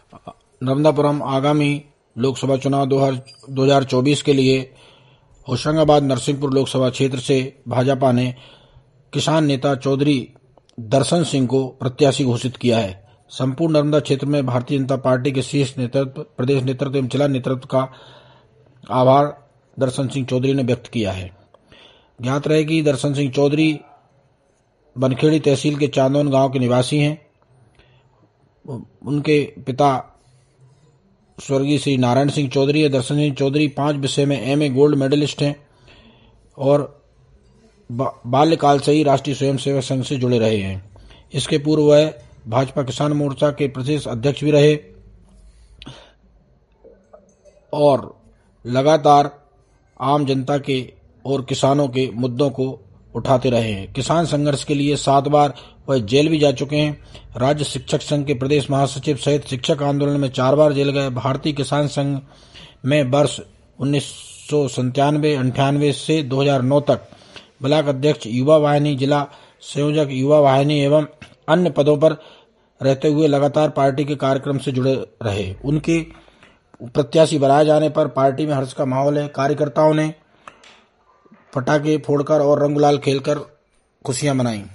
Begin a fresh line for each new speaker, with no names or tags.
नर्मदापुरम आगामी लोकसभा चुनाव 2024 के लिए होशंगाबाद नरसिंहपुर लोकसभा क्षेत्र से भाजपा ने किसान नेता चौधरी दर्शन सिंह को प्रत्याशी घोषित किया है। संपूर्ण नर्मदा क्षेत्र में भारतीय जनता पार्टी के शीर्ष नेतृत्व, प्रदेश नेतृत्व एवं जिला नेतृत्व का आभार दर्शन सिंह चौधरी ने व्यक्त किया है। ज्ञात रहे कि दर्शन सिंह चौधरी बनखेड़ी तहसील के चांदौन गांव के निवासी हैं। उनके पिता स्वर्गीय श्री नारायण सिंह चौधरी है। दर्शन सिंह चौधरी 5 विषय में एमए गोल्ड मेडलिस्ट हैं और बाल्यकाल से ही राष्ट्रीय स्वयंसेवक संघ से जुड़े रहे हैं। इसके पूर्व वह भाजपा किसान मोर्चा के प्रदेश अध्यक्ष भी रहे और लगातार आम जनता के और किसानों के मुद्दों को उठाते रहे हैं। किसान संघर्ष के लिए 7 बार वह जेल भी जा चुके हैं। राज्य शिक्षक संघ के प्रदेश महासचिव सहित शिक्षक आंदोलन में 4 बार जेल गए। भारतीय किसान संघ में वर्ष 1997-98 से 2009 तक ब्लॉक अध्यक्ष, युवा वाहिनी, जिला संयोजक, युवा वाहिनी एवं अन्य पदों पर रहते हुए लगातार पार्टी के कार्यक्रम से जुड़े रहे। उनके प्रत्याशी बनाए जाने पर पार्टी में हर्ष का माहौल है। कार्यकर्ताओं ने पटाखे फोड़कर और रंग गुलाल खेलकर खुशियां मनाई।